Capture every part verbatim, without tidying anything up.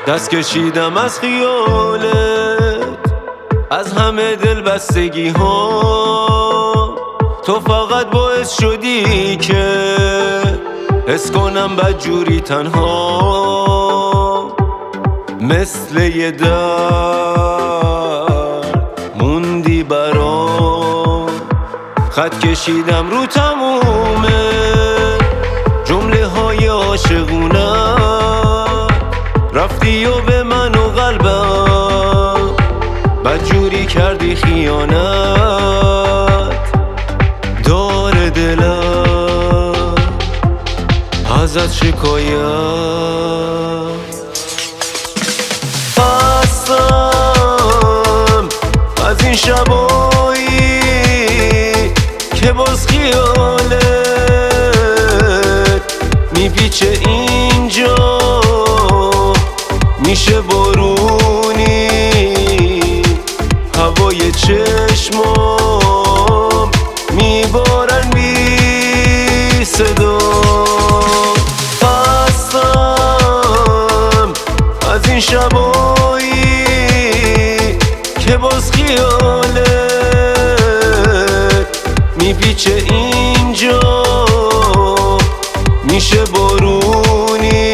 دست کشیدم از خیالت، از همه دل بستگی ها. تو فقط باعث شدی که حس کنم بدجوری تنها. مثل یه درد موندی برام، خط کشیدم رو تموم جمله های عاشقونه. رفتی و به من و قلبم بدجوری کردی خیانت. داره دلم ازت شکایت. خستم از این شبایی که باز خیالت میپیچه اینجا. میشه بارونی هوای چشمام میبارن بی صدا. خستم از این شبایی که باز خیالت میپیچه اینجا. میشه بارونی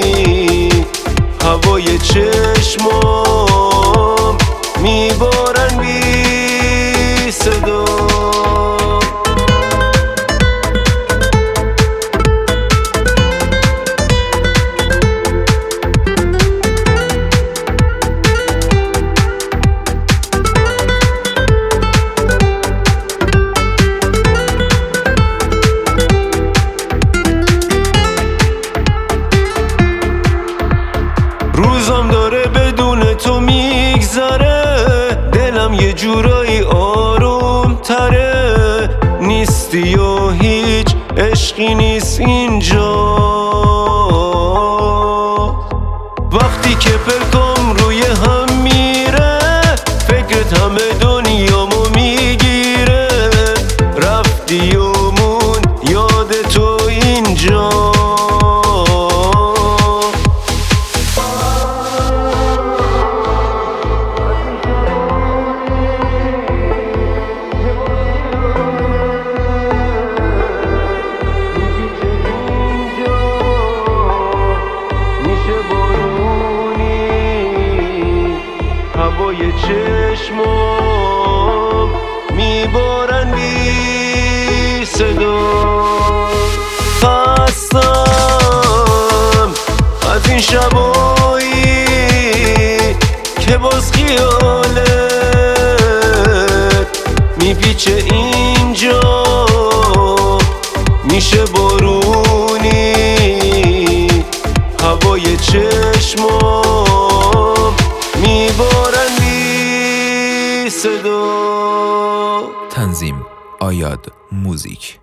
هوای چشمام میبارن بی صدا. روزم داره بدون تو میگذره، دلم یه جورایی آروم تره. نیستی و هیچ عشقی نیست اینجا. وقتی که پلکام روی هم میره، فکرت همه دنیامو میگیره. رفتی و مون یاد تو اینجا. هوای چشمام میبارن بی صدا. خستم از این شبایی که باز خیالت میپیچه اینجا. میشه بارونی هوای چشمام میبارن بی صدا. تنظیم آیاد موزیک.